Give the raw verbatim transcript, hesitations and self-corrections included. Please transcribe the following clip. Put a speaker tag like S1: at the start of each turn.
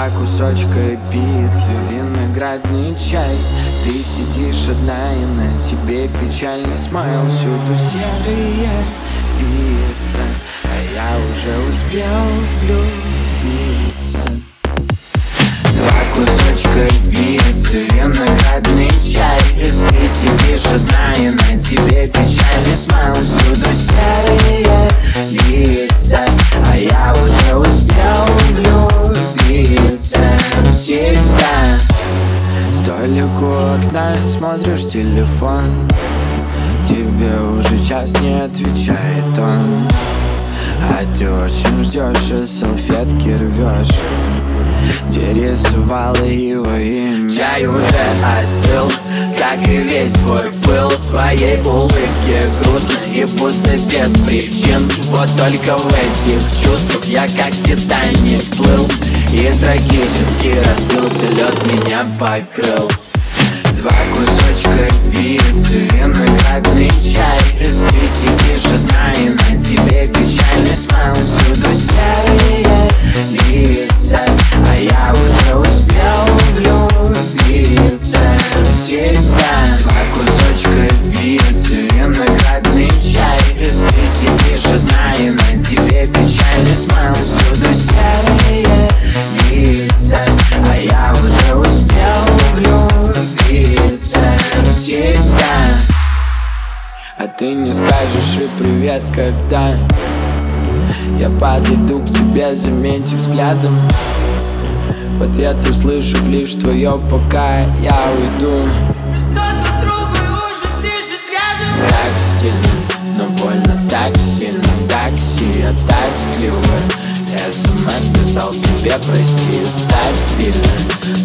S1: кусочка пиццы, виноградный чай. Ты сидишь одна и на тебе печальный смайл. Всюду серые пицца, а я уже успел влюбиться. Два кусочка пиццы, виноградный чай. Ты сидишь одна и на тебе печальный смайл. Всюду серые лица, а я уже успел влюбиться в тебя. Столик у окна, смотришь телефон, тебе уже час не отвечает он. А ты очень ждешь и салфетки рвешь, где рисовала его имя. Чай уже остыл, как и весь твой пыл. Твоей улыбке грустно и пусто без причин. Вот только в этих чувствах я как Титаник плыл, и трагически разбился лед, меня покрыл. Два кусочка пиццы, виноградный чай. Ты сидишь одна и на тебе печальный смайл. Всюду серые лица, а я уже успел влюбиться в тебя. Два кусочка пиццы, виноградный чай. Ты сидишь одна и на тебе печальный смайл. Всюду серые лица, а я уже успел влюбиться в тебя. А ты не скажешь и привет, когда я подойду к тебе, заметив взглядом. В ответ услышав лишь твое «пока», я уйду. Так стильно, но больно так сильно. В такси я тоскливо смс писал тебе, прости, стабильно.